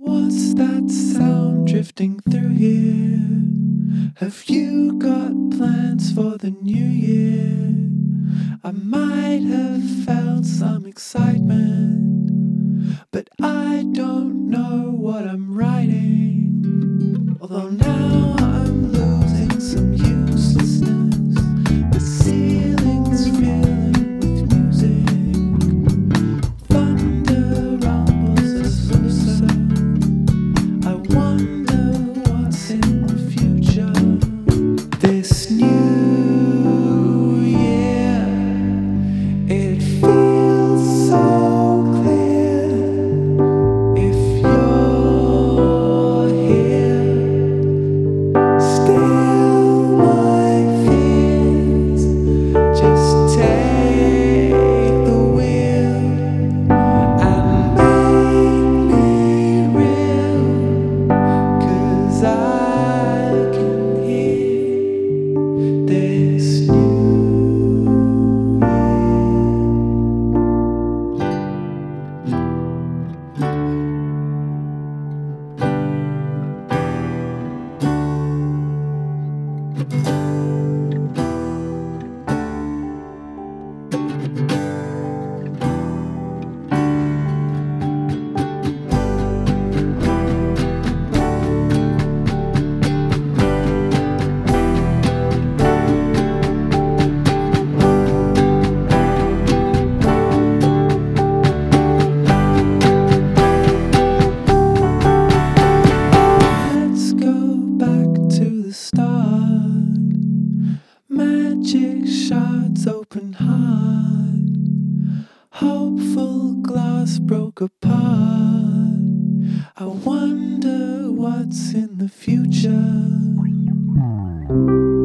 What's that sound drifting through here? Have you got plans for the new year? I might have felt some excitement, but I don't know what I'm writing. Although now I'm losing some uselessness, the ceiling's filling with music. Thunder rumbles us closer. I wonder what's in the future. This new year, it feels so clear. If you're here, still my fears. Just take the wheel and make me real. 'Cause I can hear this new Let's go back to the start. Magic shards open heart. Hopeful glass broke apart. I wonder what's in the future.